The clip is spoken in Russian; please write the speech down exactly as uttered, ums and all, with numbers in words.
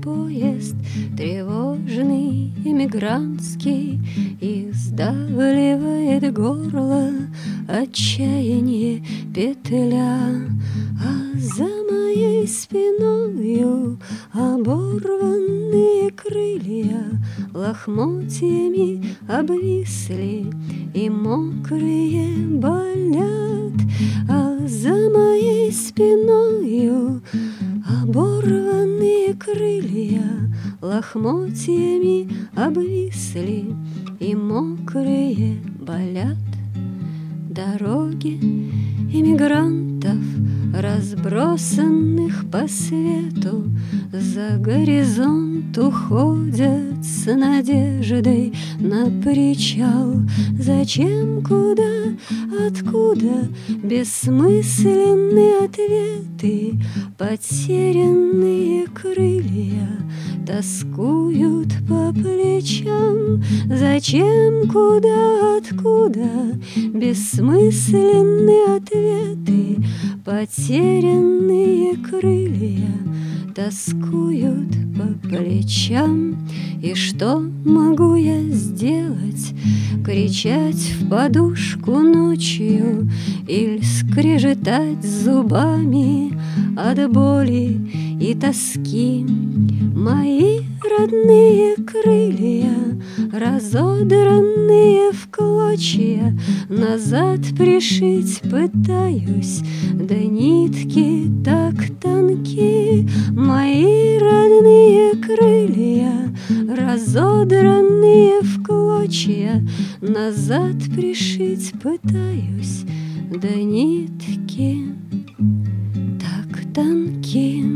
поезд тревожный эмигрантский, и сдавливает горло отчаяние петля. А за моей спиною оборванные крылья лохмотьями обвисли и мокрые болят. А за моей спиною оборванные крылья лохмотьями обвисли и мокрые болят. Дороги эмигрантов, разбросанных по свету, за горизонт уходят с надеждой на причал. Зачем, куда, откуда бессмысленные ответы? Потерянные крылья тоскуют по плечам. Зачем, куда, откуда бессмысленные ответы? Потерянные крылья тоскуют по плечам. И что могу я сделать? Кричать в подушку ночью или скрежетать зубами от боли и тоски? Мои родные крылья, разодранные в клочья, назад пришить пытаюсь, да нитки так тонки. Мои родные крылья, разодранные в клочья, назад пришить пытаюсь, да нитки так тонки.